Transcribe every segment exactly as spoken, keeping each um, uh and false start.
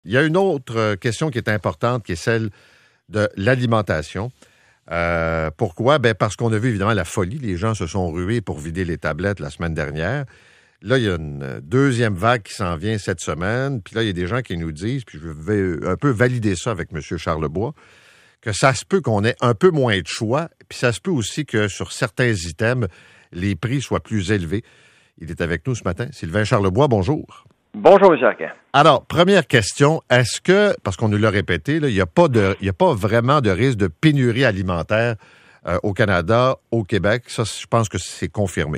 Il y a une autre question qui est importante, qui est celle de l'alimentation. Euh, pourquoi? Ben parce qu'on a vu évidemment la folie. Les gens se sont rués pour vider les tablettes la semaine dernière. Là, il y a une deuxième vague qui s'en vient cette semaine. Puis là, il y a des gens qui nous disent, puis je vais un peu valider ça avec M. Charlebois, que ça se peut qu'on ait un peu moins de choix. Puis ça se peut aussi que sur certains items, les prix soient plus élevés. Il est avec nous ce matin. Sylvain Charlebois, bonjour. Bonjour, M. Arquin. Alors, première question, est-ce que, parce qu'on nous l'a répété, là, il n'y a pas de, il y a pas vraiment de risque de pénurie alimentaire euh, au Canada, au Québec? Ça, je pense que c'est confirmé.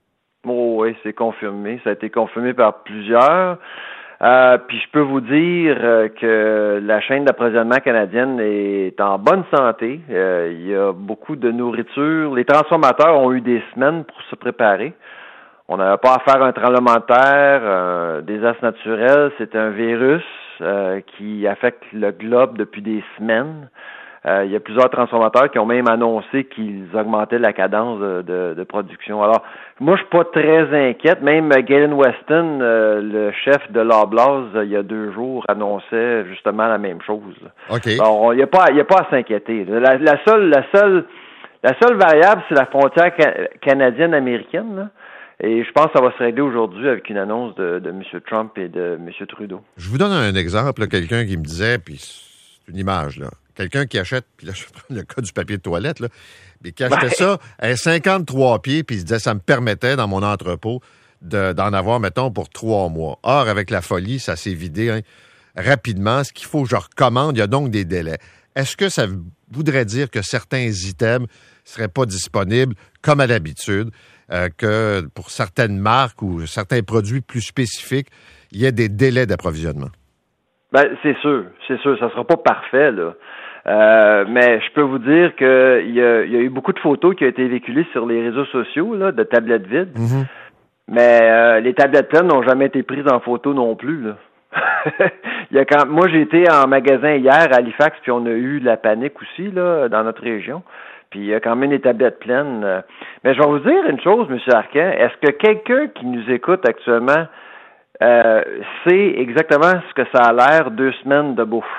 Oh, oui, c'est confirmé. Ça a été confirmé par plusieurs. Euh, puis je peux vous dire euh, que la chaîne d'approvisionnement canadienne est en bonne santé. Euh, il y a beaucoup de nourriture. Les transformateurs ont eu des semaines pour se préparer. On n'avait pas à faire un tremblement de terre, un désastre naturel. C'est un virus euh, qui affecte le globe depuis des semaines. Euh, il y a plusieurs transformateurs qui ont même annoncé qu'ils augmentaient la cadence de, de, de production. Alors, moi, je suis pas très inquiète. Même Galen Weston, euh, le chef de Loblaws, il y a deux jours, annonçait justement la même chose. OK. Alors, il n'y a pas, il y a pas à s'inquiéter. La, la seule, la seule, la seule variable, c'est la frontière ca- canadienne-américaine, là. Et je pense que ça va se régler aujourd'hui avec une annonce de, de M. Trump et de M. Trudeau. Je vous donne un exemple, là, quelqu'un qui me disait, puis c'est une image, là. Quelqu'un qui achète, puis là, je prends le cas du papier de toilette, là, mais qui achetait ouais. ça à cinquante-trois pieds, puis il se disait, ça me permettait, dans mon entrepôt, de, d'en avoir, mettons, pour trois mois. Or, avec la folie, ça s'est vidé hein, rapidement. Ce qu'il faut que je recommande, il y a donc des délais. Est-ce que ça voudrait dire que certains items seraient pas disponibles, comme à l'habitude, euh, que pour certaines marques ou certains produits plus spécifiques, il y ait des délais d'approvisionnement? Ben, c'est sûr, c'est sûr. Ça sera pas parfait, là. Euh, mais je peux vous dire que il y a, il y a eu beaucoup de photos qui ont été véhiculées sur les réseaux sociaux, là, de tablettes vides. Mm-hmm. Mais euh, les tablettes pleines n'ont jamais été prises en photo non plus, là. il y a quand... Moi, j'ai été en magasin hier à Halifax, puis on a eu la panique aussi, là, dans notre région. Puis il y a quand même des tablettes pleines. Mais je vais vous dire une chose, M. Arquin. Est-ce que quelqu'un qui nous écoute actuellement euh, sait exactement ce que ça a l'air deux semaines de bouffe?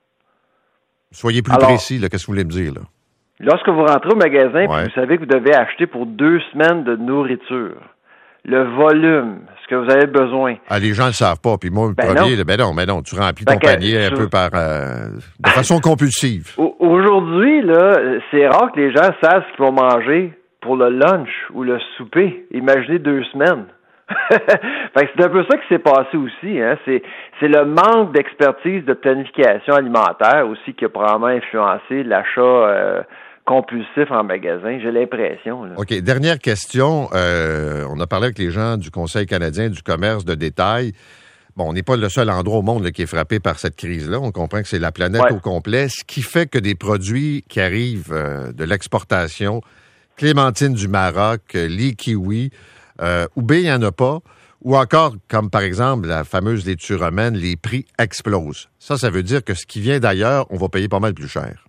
Soyez plus Alors, précis, là. Qu'est-ce que vous voulez me dire, là? Lorsque vous rentrez au magasin, ouais. puis vous savez que vous devez acheter pour deux semaines de nourriture, le volume, ce que vous avez besoin. Ah, les gens ne le savent pas. Puis moi, le ben premier, non. ben non, ben non, tu remplis ton ben panier un je... peu par euh, de façon compulsive. Aujourd'hui, là, c'est rare que les gens savent ce qu'ils vont manger pour le lunch ou le souper. Imaginez deux semaines. fait que c'est un peu ça qui s'est passé aussi, hein. C'est, c'est le manque d'expertise de planification alimentaire aussi qui a probablement influencé l'achat euh, compulsif en magasin, j'ai l'impression. Là. OK. Dernière question. Euh, on a parlé avec les gens du Conseil canadien du commerce de détail. Bon, on n'est pas le seul endroit au monde là, qui est frappé par cette crise-là. On comprend que c'est la planète ouais. au complet. Ce qui fait que des produits qui arrivent euh, de l'exportation, clémentine du Maroc, les kiwis, euh, ou bien il n'y en a pas, ou encore, comme par exemple la fameuse laitue romaine, les prix explosent. Ça, ça veut dire que ce qui vient d'ailleurs, on va payer pas mal plus cher.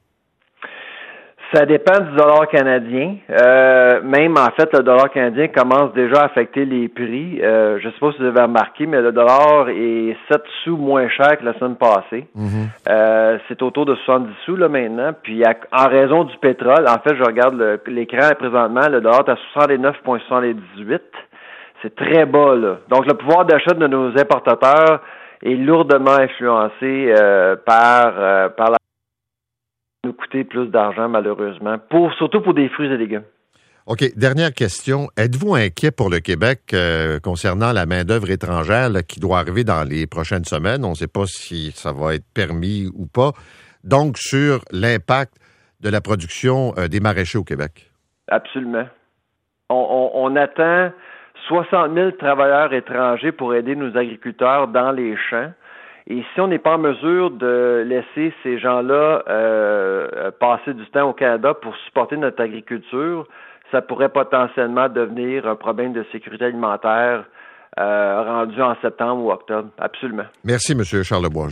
Ça dépend du dollar canadien. Euh, même, en fait, le dollar canadien commence déjà à affecter les prix. Euh, je ne sais pas si vous avez remarqué, mais le dollar est sept sous moins cher que la semaine passée. Mm-hmm. Euh, c'est autour de soixante-dix sous là maintenant. Puis, à, en raison du pétrole, en fait, je regarde le, l'écran présentement, le dollar est à soixante-neuf virgule soixante-dix-huit. C'est très bas, là. Donc, le pouvoir d'achat de nos importateurs est lourdement influencé euh, par, euh, par la nous coûter plus d'argent, malheureusement, pour surtout pour des fruits et légumes. OK. Dernière question. Êtes-vous inquiet pour le Québec euh, concernant la main-d'œuvre étrangère là, qui doit arriver dans les prochaines semaines? On ne sait pas si ça va être permis ou pas. Donc, sur l'impact de la production euh, des maraîchers au Québec? Absolument. On, on, on attend soixante mille travailleurs étrangers pour aider nos agriculteurs dans les champs. Et si on n'est pas en mesure de laisser ces gens-là euh, passer du temps au Canada pour supporter notre agriculture, ça pourrait potentiellement devenir un problème de sécurité alimentaire euh, rendu en septembre ou octobre. Absolument. Merci, M. Charlebois.